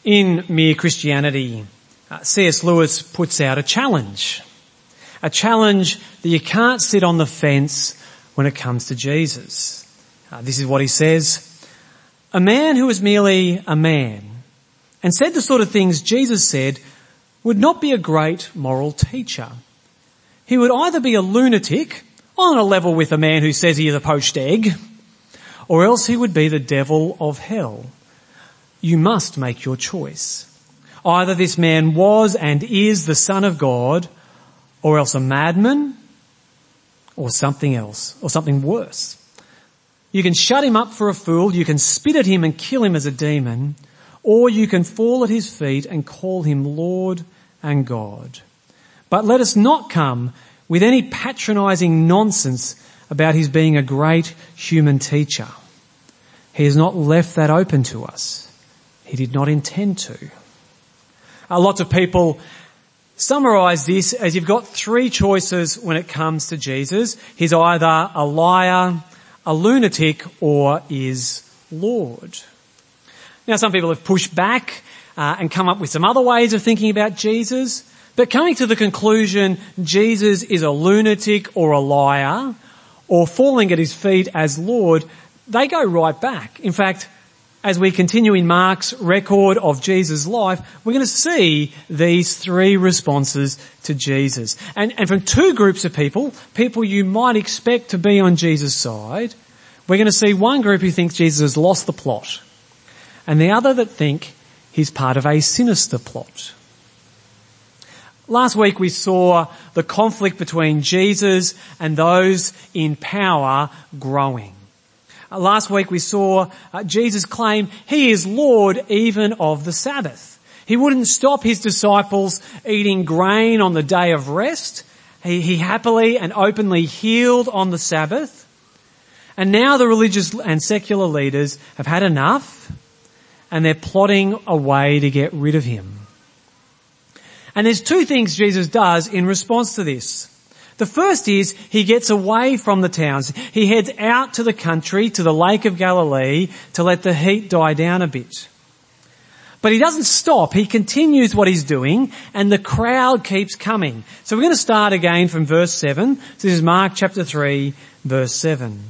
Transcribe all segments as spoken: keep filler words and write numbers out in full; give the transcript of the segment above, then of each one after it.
In Mere Christianity, uh, C S Lewis puts out a challenge. A challenge that you can't sit on the fence when it comes to Jesus. Uh, this is what he says. A man who was merely a man and said the sort of things Jesus said would not be a great moral teacher. He would either be a lunatic on a level with a man who says he is a poached egg, or else he would be the devil of hell. You must make your choice. Either this man was and is the Son of God, or else a madman, or something else, or something worse. You can shut him up for a fool, you can spit at him and kill him as a demon, or you can fall at his feet and call him Lord and God. But let us not come with any patronising nonsense about his being a great human teacher. He has not left that open to us. He did not intend to. Uh, lots of people summarise this as you've got three choices when it comes to Jesus. He's either a liar, a lunatic, or is Lord. Now, some people have pushed back uh, and come up with some other ways of thinking about Jesus, but coming to the conclusion Jesus is a lunatic or a liar or falling at his feet as Lord, they go right back. In fact, as we continue in Mark's record of Jesus' life, we're going to see these three responses to Jesus. And, and from two groups of people, people you might expect to be on Jesus' side, we're going to see one group who thinks Jesus has lost the plot, and the other that think he's part of a sinister plot. Last week we saw the conflict between Jesus and those in power growing. Last week we saw uh, Jesus claim he is Lord even of the Sabbath. He wouldn't stop his disciples eating grain on the day of rest. He, he happily and openly healed on the Sabbath. And now the religious and secular leaders have had enough and they're plotting a way to get rid of him. And there's two things Jesus does in response to this. The first is he gets away from the towns. He heads out to the country, to the Lake of Galilee, to let the heat die down a bit. But he doesn't stop. He continues what he's doing, and the crowd keeps coming. So we're going to start again from verse seven. This is Mark chapter three, verse seven.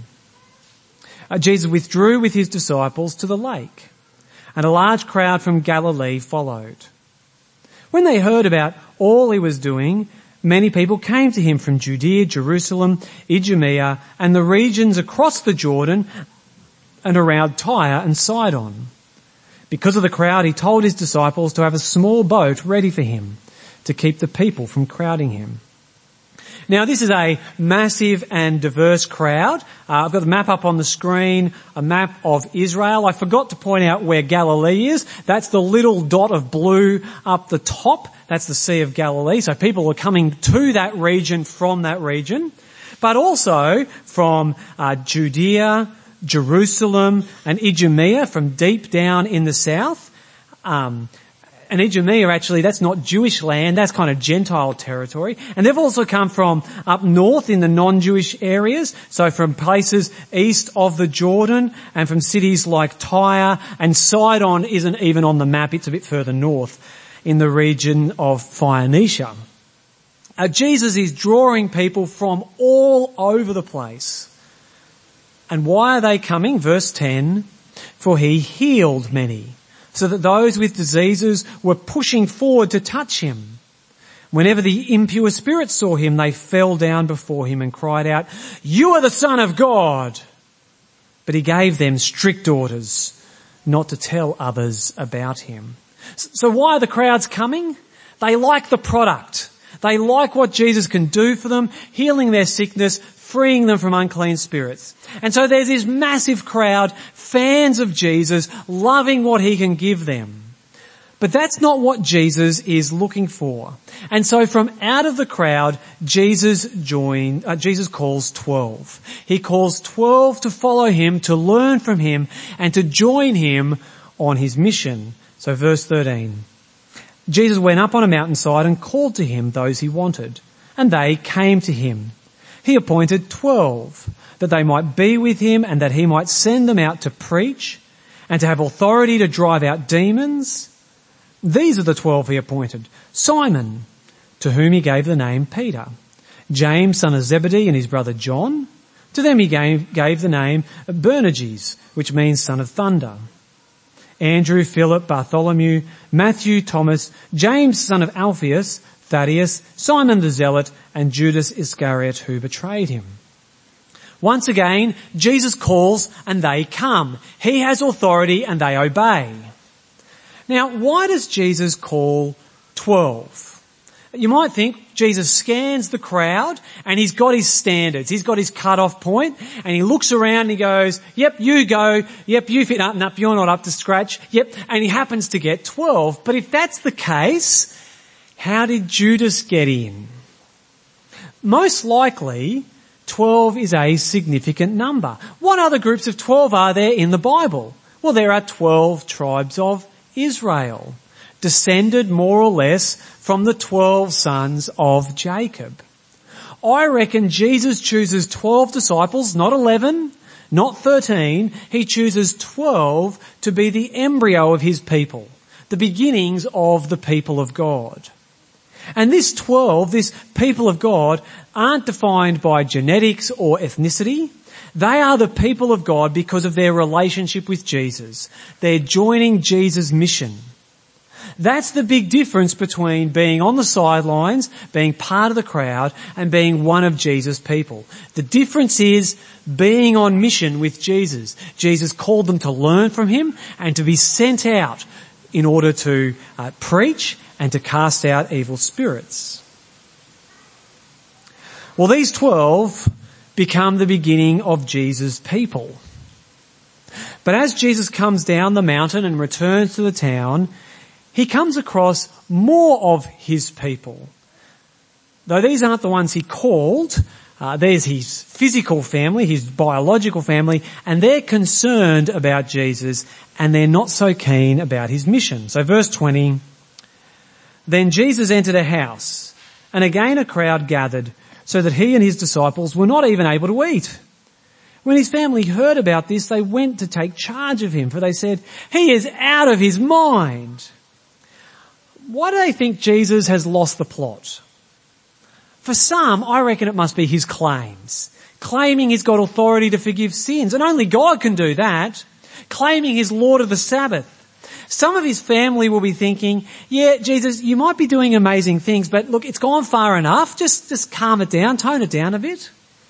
Uh, Jesus withdrew with his disciples to the lake, and a large crowd from Galilee followed. When they heard about all he was doing, many people came to him from Judea, Jerusalem, Idumea, and the regions across the Jordan and around Tyre and Sidon. Because of the crowd, he told his disciples to have a small boat ready for him to keep the people from crowding him. Now, this is a massive and diverse crowd. Uh, I've got the map up on the screen, a map of Israel. I forgot to point out where Galilee is. That's the little dot of blue up the top. That's the Sea of Galilee. So people are coming to that region from that region, but also from uh, Judea, Jerusalem, and Idumea, from deep down in the south. Um, And Idumea, actually, that's not Jewish land, that's kind of Gentile territory. And they've also come from up north in the non-Jewish areas, so from places east of the Jordan and from cities like Tyre, and Sidon isn't even on the map, it's a bit further north in the region of Phoenicia. Uh, Jesus is drawing people from all over the place. And why are they coming? Verse ten, for he healed many, so that those with diseases were pushing forward to touch him. Whenever the impure spirits saw him, they fell down before him and cried out, "You are the Son of God!" But he gave them strict orders not to tell others about him. So why are the crowds coming? They like the product. They like what Jesus can do for them, healing their sickness, freeing them from unclean spirits. And so there's this massive crowd, fans of Jesus, loving what he can give them. But that's not what Jesus is looking for. And so from out of the crowd, Jesus joined, uh, Jesus calls twelve. He calls twelve to follow him, to learn from him, and to join him on his mission. So verse thirteen. Jesus went up on a mountainside and called to him those he wanted, and they came to him. He appointed twelve, that they might be with him and that he might send them out to preach and to have authority to drive out demons. These are the twelve he appointed. Simon, to whom he gave the name Peter. James, son of Zebedee, and his brother John. To them he gave, gave the name Boanerges, which means son of thunder. Andrew, Philip, Bartholomew, Matthew, Thomas, James, son of Alphaeus, Thaddeus, Simon the Zealot, and Judas Iscariot, who betrayed him. Once again, Jesus calls and they come. He has authority and they obey. Now, why does Jesus call twelve? You might think Jesus scans the crowd and he's got his standards. He's got his cut-off point and he looks around and he goes, yep, you go. Yep, you fit up and up. You're not up to scratch. Yep. And he happens to get twelve. But if that's the case, how did Judas get in? Most likely, twelve is a significant number. What other groups of twelve are there in the Bible? Well, there are twelve tribes of Israel, descended more or less from the twelve sons of Jacob. I reckon Jesus chooses twelve disciples, not eleven, not thirteen. He chooses twelve to be the embryo of his people, the beginnings of the people of God. And this twelve, this people of God, aren't defined by genetics or ethnicity. They are the people of God because of their relationship with Jesus. They're joining Jesus' mission. That's the big difference between being on the sidelines, being part of the crowd, and being one of Jesus' people. The difference is being on mission with Jesus. Jesus called them to learn from him and to be sent out in order to uh, preach and to cast out evil spirits. Well, these twelve become the beginning of Jesus' people. But as Jesus comes down the mountain and returns to the town, he comes across more of his people. Though these aren't the ones he called, uh, there's his physical family, his biological family, and they're concerned about Jesus and they're not so keen about his mission. So verse twenty, then Jesus entered a house and again a crowd gathered so that he and his disciples were not even able to eat. When his family heard about this, they went to take charge of him, for they said, he is out of his mind. Why do they think Jesus has lost the plot? For some, I reckon it must be his claims. Claiming he's got authority to forgive sins, and only God can do that. Claiming he's Lord of the Sabbath. Some of his family will be thinking, yeah, Jesus, you might be doing amazing things, but look, it's gone far enough. Just, just calm it down, tone it down a bit.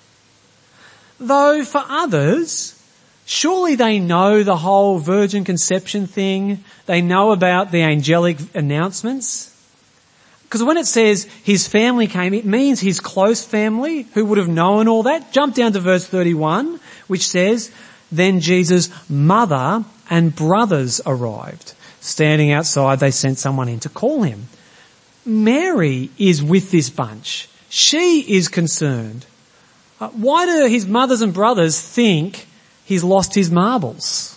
Though for others, surely they know the whole virgin conception thing. They know about the angelic announcements. Because when it says his family came, it means his close family who would have known all that. Jump down to verse thirty-one, which says, then Jesus' mother and brothers arrived. Standing outside, they sent someone in to call him. Mary is with this bunch. She is concerned. Uh, why do his mothers and brothers think he's lost his marbles?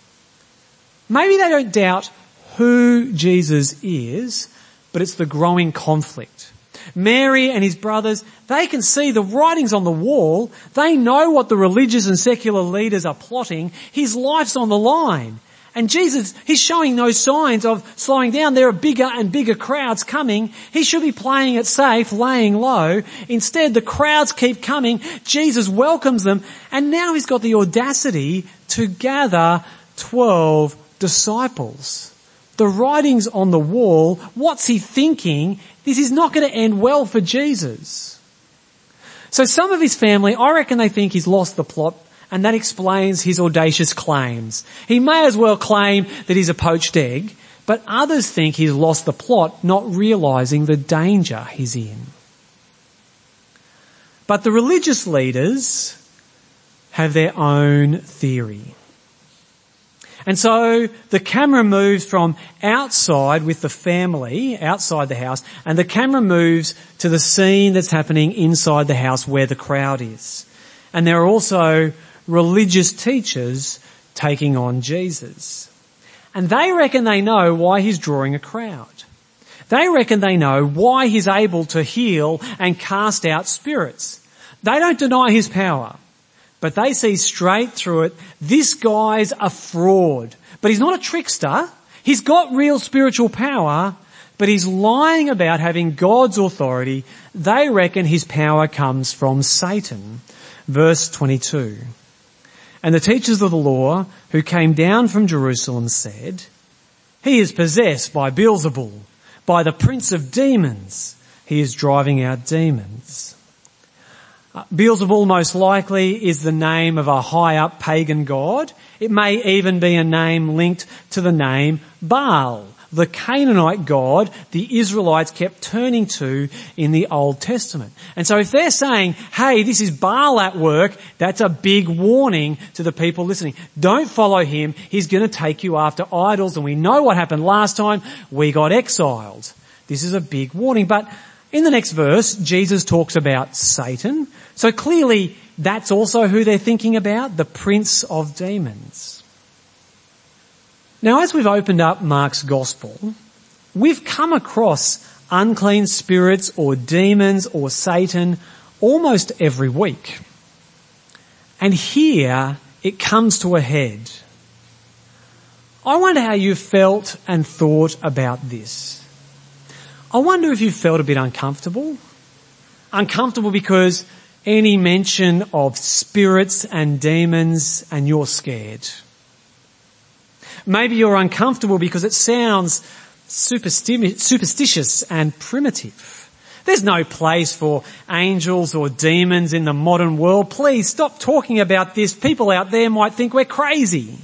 Maybe they don't doubt who Jesus is, but it's the growing conflict. Mary and his brothers, they can see the writings on the wall. They know what the religious and secular leaders are plotting. His life's on the line. And Jesus, he's showing no signs of slowing down. There are bigger and bigger crowds coming. He should be playing it safe, laying low. Instead, the crowds keep coming. Jesus welcomes them. And now he's got the audacity to gather twelve disciples. The writings on the wall, what's he thinking? This is not going to end well for Jesus. So some of his family, I reckon they think he's lost the plot, and that explains his audacious claims. He may as well claim that he's a poached egg, but others think he's lost the plot, not realizing the danger he's in. But the religious leaders have their own theory. And so the camera moves from outside with the family, outside the house, and the camera moves to the scene that's happening inside the house where the crowd is. And there are also religious teachers taking on Jesus. And they reckon they know why he's drawing a crowd. They reckon they know why he's able to heal and cast out spirits. They don't deny his power. But they see straight through it, this guy's a fraud. But he's not a trickster. He's got real spiritual power, but he's lying about having God's authority. They reckon his power comes from Satan. Verse twenty-two. And the teachers of the law who came down from Jerusalem said, he is possessed by Beelzebul, by the prince of demons. He is driving out demons. Uh, Beelzebul most likely is the name of a high-up pagan god. It may even be a name linked to the name Baal, the Canaanite god the Israelites kept turning to in the Old Testament. And so if they're saying, hey, this is Baal at work, that's a big warning to the people listening. Don't follow him. He's going to take you after idols. And we know what happened last time. We got exiled. This is a big warning. But in the next verse, Jesus talks about Satan. So clearly that's also who they're thinking about, the prince of demons. Now, as we've opened up Mark's gospel, we've come across unclean spirits or demons or Satan almost every week. And here it comes to a head. I wonder how you felt and thought about this. I wonder if you felt a bit uncomfortable. Uncomfortable because any mention of spirits and demons and you're scared. Maybe you're uncomfortable because it sounds supersti- superstitious and primitive. There's no place for angels or demons in the modern world. Please stop talking about this. People out there might think we're crazy.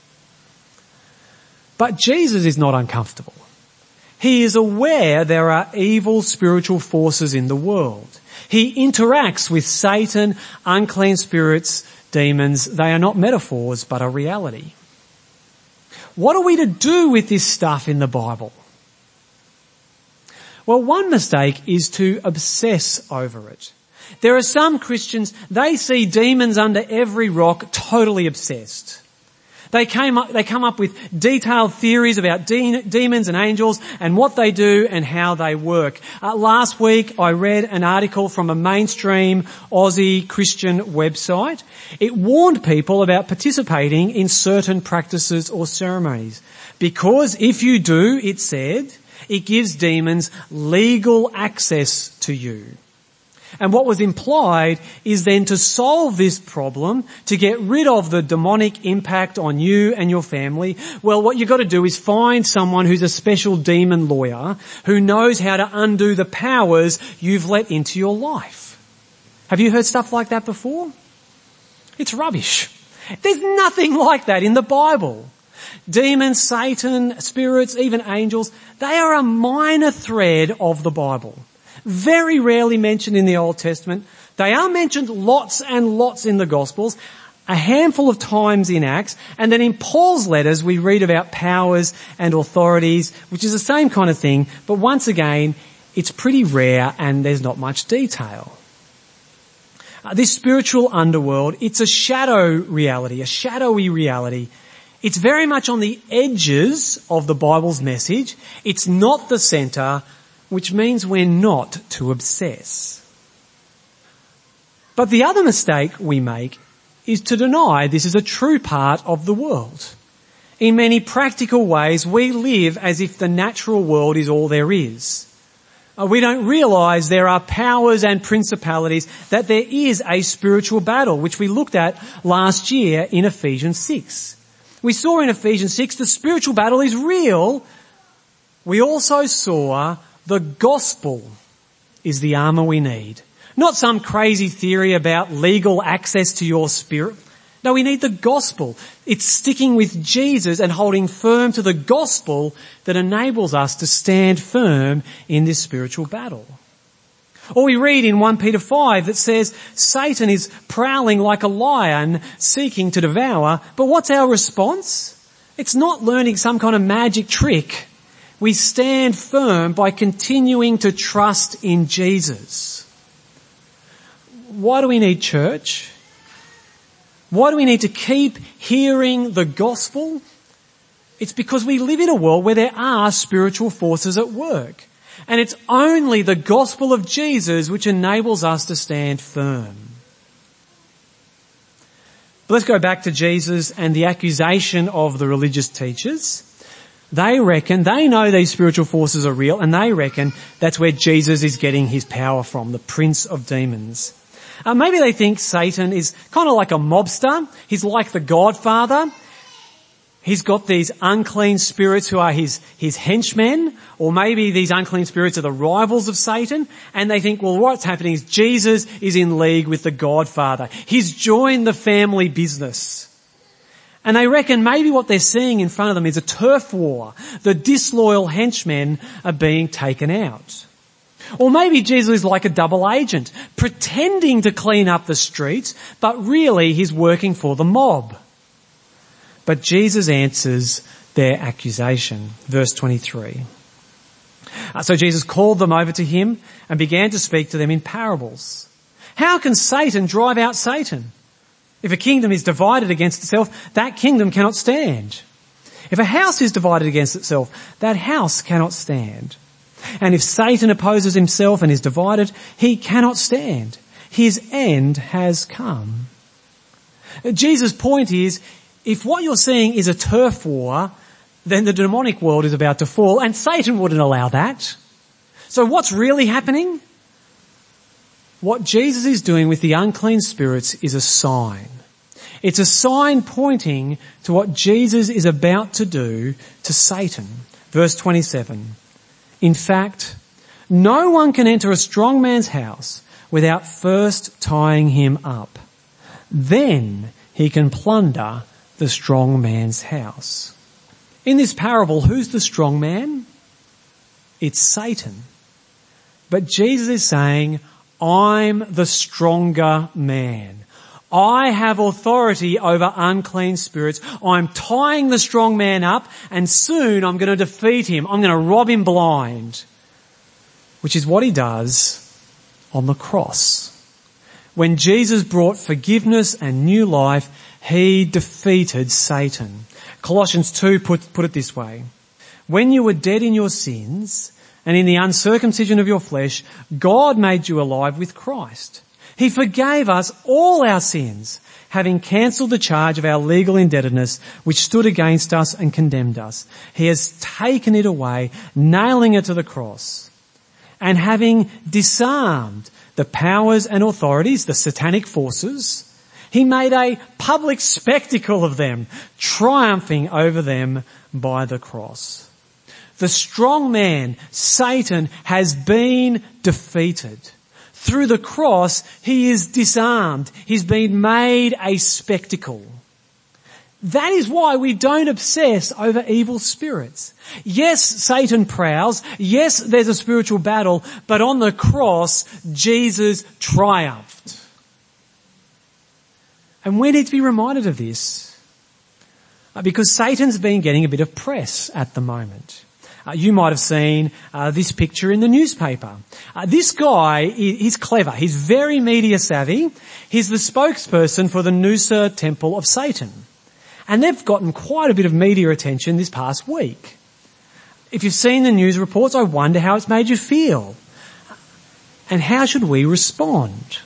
But Jesus is not uncomfortable. He is aware there are evil spiritual forces in the world. He interacts with Satan, unclean spirits, demons. They are not metaphors, but a reality. What are we to do with this stuff in the Bible? Well, one mistake is to obsess over it. There are some Christians, they see demons under every rock, totally obsessed. They came up, they come up with detailed theories about de- demons and angels and what they do and how they work. Uh, last week I read an article from a mainstream Aussie Christian website. It warned people about participating in certain practices or ceremonies. Because if you do, it said, it gives demons legal access to you. And what was implied is then to solve this problem, to get rid of the demonic impact on you and your family, well, what you've got to do is find someone who's a special demon lawyer who knows how to undo the powers you've let into your life. Have you heard stuff like that before? It's rubbish. There's nothing like that in the Bible. Demons, Satan, spirits, even angels, they are a minor thread of the Bible. Very rarely mentioned in the Old Testament. They are mentioned lots and lots in the Gospels, a handful of times in Acts, and then in Paul's letters we read about powers and authorities, which is the same kind of thing, but once again, it's pretty rare and there's not much detail. Uh, this spiritual underworld, it's a shadow reality, a shadowy reality. It's very much on the edges of the Bible's message. It's not the centre, which means we're not to obsess. But the other mistake we make is to deny this is a true part of the world. In many practical ways, we live as if the natural world is all there is. We don't realise there are powers and principalities, that there is a spiritual battle, which we looked at last year in Ephesians six. We saw in Ephesians six the spiritual battle is real. We also saw the gospel is the armour we need. Not some crazy theory about legal access to your spirit. No, we need the gospel. It's sticking with Jesus and holding firm to the gospel that enables us to stand firm in this spiritual battle. Or we read in First Peter five that says Satan is prowling like a lion seeking to devour. But what's our response? It's not learning some kind of magic trick. We stand firm by continuing to trust in Jesus. Why do we need church? Why do we need to keep hearing the gospel? It's because we live in a world where there are spiritual forces at work. And it's only the gospel of Jesus which enables us to stand firm. But let's go back to Jesus and the accusation of the religious teachers. They reckon, they know these spiritual forces are real, and they reckon that's where Jesus is getting his power from, the prince of demons. Uh, maybe they think Satan is kind of like a mobster. He's like the Godfather. He's got these unclean spirits who are his, his henchmen, or maybe these unclean spirits are the rivals of Satan, and they think, well, what's happening is Jesus is in league with the Godfather. He's joined the family business. And they reckon maybe what they're seeing in front of them is a turf war. The disloyal henchmen are being taken out. Or maybe Jesus is like a double agent, pretending to clean up the streets, but really he's working for the mob. But Jesus answers their accusation. Verse twenty-three. Uh, so Jesus called them over to him and began to speak to them in parables. How can Satan drive out Satan? If a kingdom is divided against itself, that kingdom cannot stand. If a house is divided against itself, that house cannot stand. And if Satan opposes himself and is divided, he cannot stand. His end has come. Jesus' point is, if what you're seeing is a turf war, then the demonic world is about to fall, and Satan wouldn't allow that. So what's really happening? What Jesus is doing with the unclean spirits is a sign. It's a sign pointing to what Jesus is about to do to Satan. Verse twenty-seven. In fact, no one can enter a strong man's house without first tying him up. Then he can plunder the strong man's house. In this parable, who's the strong man? It's Satan. But Jesus is saying, I'm the stronger man. I have authority over unclean spirits. I'm tying the strong man up, and soon I'm going to defeat him. I'm going to rob him blind. Which is what he does on the cross. When Jesus brought forgiveness and new life, he defeated Satan. Colossians two put, put it this way. When you were dead in your sins and in the uncircumcision of your flesh, God made you alive with Christ. He forgave us all our sins, having cancelled the charge of our legal indebtedness which stood against us and condemned us. He has taken it away, nailing it to the cross. And having disarmed the powers and authorities, the satanic forces, he made a public spectacle of them, triumphing over them by the cross. The strong man, Satan, has been defeated. Through the cross, he is disarmed. He's been made a spectacle. That is why we don't obsess over evil spirits. Yes, Satan prowls. Yes, there's a spiritual battle, but on the cross, Jesus triumphed. And we need to be reminded of this because Satan's been getting a bit of press at the moment. Uh, you might have seen uh, this picture in the newspaper. Uh, this guy, he's clever. He's very media savvy. He's the spokesperson for the Noosa Temple of Satan. And they've gotten quite a bit of media attention this past week. If you've seen the news reports, I wonder how it's made you feel. And how should we respond?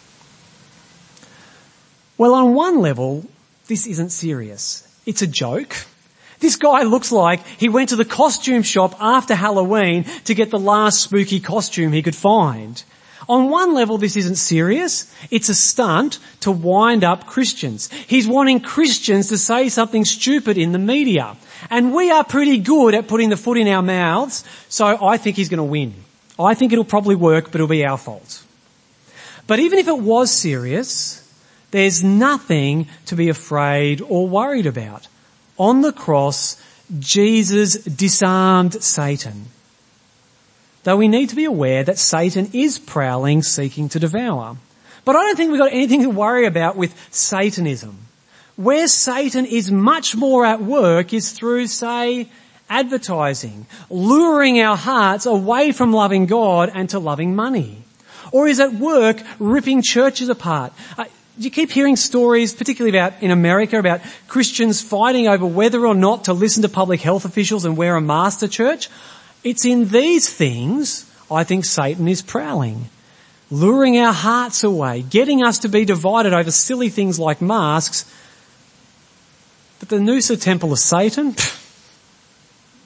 Well, on one level, this isn't serious. It's a joke. This guy looks like he went to the costume shop after Halloween to get the last spooky costume he could find. On one level, this isn't serious. It's a stunt to wind up Christians. He's wanting Christians to say something stupid in the media. And we are pretty good at putting the foot in our mouths, so I think he's going to win. I think it'll probably work, but it'll be our fault. But even if it was serious, there's nothing to be afraid or worried about. On the cross, Jesus disarmed Satan. Though we need to be aware that Satan is prowling, seeking to devour. But I don't think we've got anything to worry about with Satanism. Where Satan is much more at work is through, say, advertising, luring our hearts away from loving God and to loving money. Or is at work ripping churches apart. Uh, You keep hearing stories, particularly about in America, about Christians fighting over whether or not to listen to public health officials and wear a mask to church. It's in these things I think Satan is prowling, luring our hearts away, getting us to be divided over silly things like masks. But the Noosa Temple of Satan,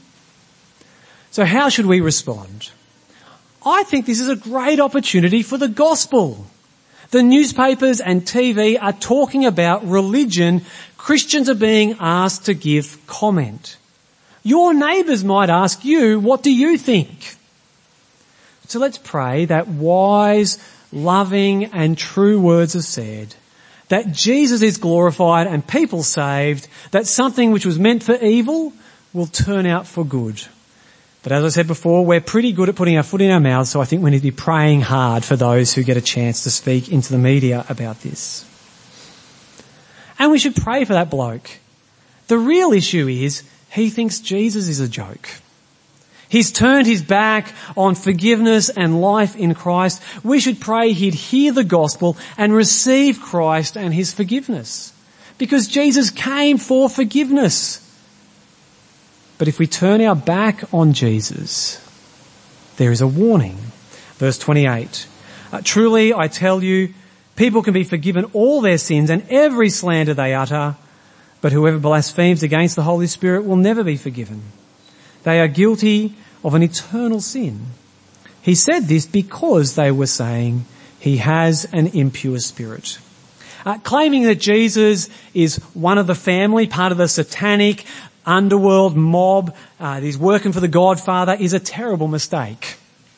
So how should we respond? I think this is a great opportunity for the gospel. The newspapers and T V are talking about religion. Christians are being asked to give comment. Your neighbours might ask you, what do you think? So let's pray that wise, loving and true words are said, that Jesus is glorified and people saved, that something which was meant for evil will turn out for good. But as I said before, we're pretty good at putting our foot in our mouths, so I think we need to be praying hard for those who get a chance to speak into the media about this. And we should pray for that bloke. The real issue is he thinks Jesus is a joke. He's turned his back on forgiveness and life in Christ. We should pray he'd hear the gospel and receive Christ and his forgiveness. Because Jesus came for forgiveness. But if we turn our back on Jesus, there is a warning. Verse twenty-eight. Uh, Truly, I tell you, people can be forgiven all their sins and every slander they utter, but whoever blasphemes against the Holy Spirit will never be forgiven. They are guilty of an eternal sin. He said this because they were saying he has an impure spirit. Uh, claiming that Jesus is one of the family, part of the satanic underworld mob, uh, he's working for the Godfather, is a terrible mistake.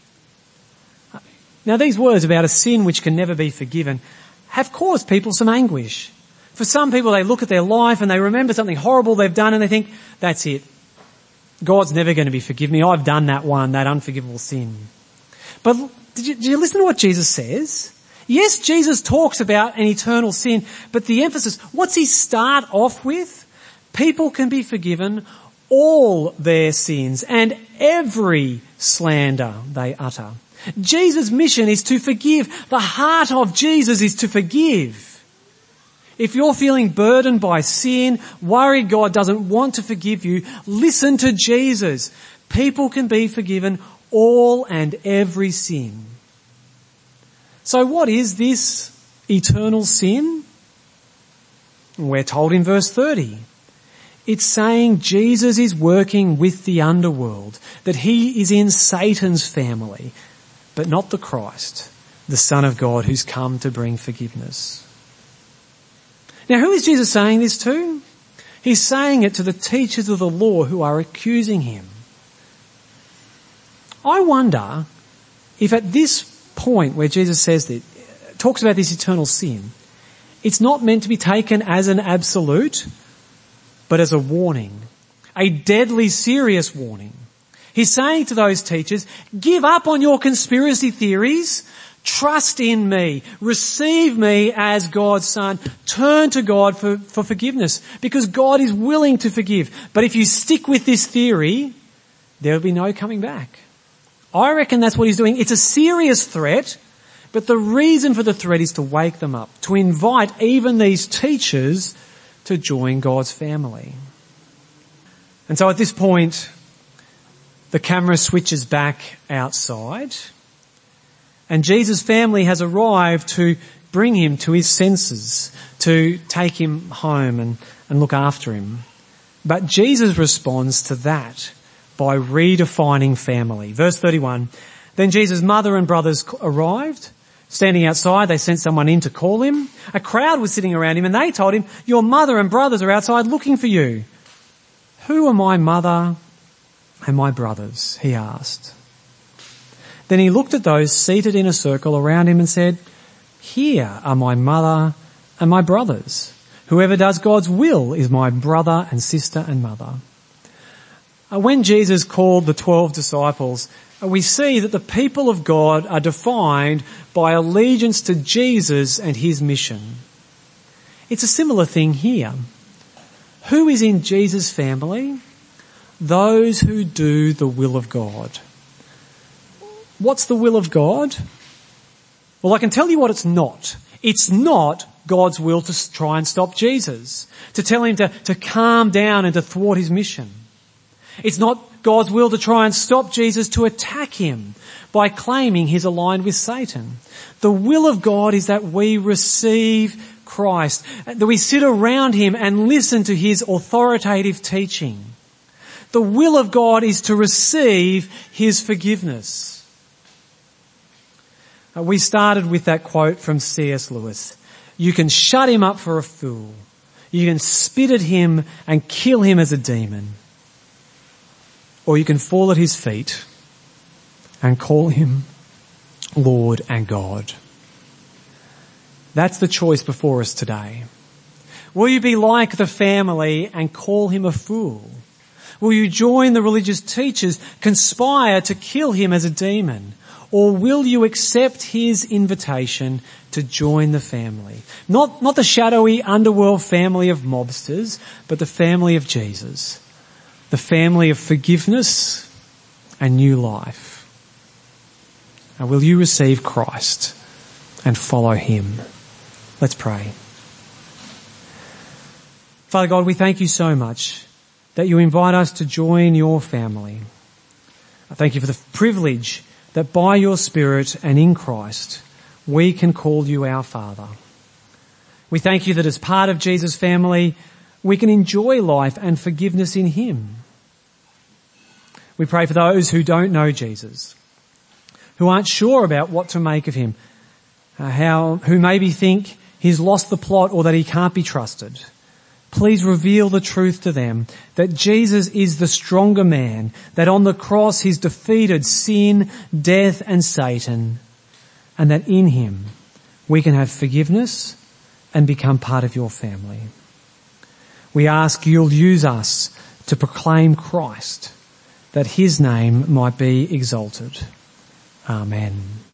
Now these words about a sin which can never be forgiven have caused people some anguish. For some people, they look at their life and they remember something horrible they've done and they think, that's it. God's never going to be forgive me. I've done that one, that unforgivable sin. But did you, did you listen to what Jesus says? Yes, Jesus talks about an eternal sin, but the emphasis, what's he start off with? People can be forgiven all their sins and every slander they utter. Jesus' mission is to forgive. The heart of Jesus is to forgive. If you're feeling burdened by sin, worried God doesn't want to forgive you, listen to Jesus. People can be forgiven all and every sin. So what is this eternal sin? We're told in verse thirty. It's saying Jesus is working with the underworld, that he is in Satan's family, but not the Christ, the Son of God who's come to bring forgiveness. Now, who is Jesus saying this to? He's saying it to the teachers of the law who are accusing him. I wonder if at this point where Jesus says that, talks about this eternal sin, it's not meant to be taken as an absolute, but as a warning, a deadly serious warning. He's saying to those teachers, give up on your conspiracy theories. Trust in me. Receive me as God's son. Turn to God for, for forgiveness because God is willing to forgive. But if you stick with this theory, there will be no coming back. I reckon that's what he's doing. It's a serious threat, but the reason for the threat is to wake them up, to invite even these teachers to join God's family. And so at this point, the camera switches back outside. And Jesus' family has arrived to bring him to his senses, to take him home and, and look after him. But Jesus responds to that by redefining family. Verse thirty-one, then Jesus' mother and brothers arrived. Standing outside, they sent someone in to call him. A crowd was sitting around him and they told him, your mother and brothers are outside looking for you. Who are my mother and my brothers? He asked. Then he looked at those seated in a circle around him and said, here are my mother and my brothers. Whoever does God's will is my brother and sister and mother. When Jesus called the twelve disciples, we see that the people of God are defined by allegiance to Jesus and his mission. It's a similar thing here. Who is in Jesus' family? Those who do the will of God. What's the will of God? Well, I can tell you what it's not. It's not God's will to try and stop Jesus, to tell him to, to calm down and to thwart his mission. It's not God's will to try and stop Jesus to attack him by claiming he's aligned with Satan. The will of God is that we receive Christ, that we sit around him and listen to his authoritative teaching. The will of God is to receive his forgiveness. Uh, we started with that quote from C S Lewis. You can shut him up for a fool. You can spit at him and kill him as a demon. Or you can fall at his feet and call him Lord and God. That's the choice before us today. Will you be like the family and call him a fool? Will you join the religious teachers, conspire to kill him as a demon? Or will you accept his invitation to join the family? Not, not the shadowy underworld family of mobsters, but the family of Jesus. The family of forgiveness and new life. And will you receive Christ and follow him? Let's pray. Father God, we thank you so much that you invite us to join your family. I thank you for the privilege that by your Spirit and in Christ, we can call you our Father. We thank you that as part of Jesus' family, we can enjoy life and forgiveness in him. We pray for those who don't know Jesus, who aren't sure about what to make of him, uh, how, who maybe think he's lost the plot or that he can't be trusted. Please reveal the truth to them that Jesus is the stronger man, that on the cross he's defeated sin, death and Satan, and that in him we can have forgiveness and become part of your family. We ask you'll use us to proclaim Christ, that his name might be exalted. Amen.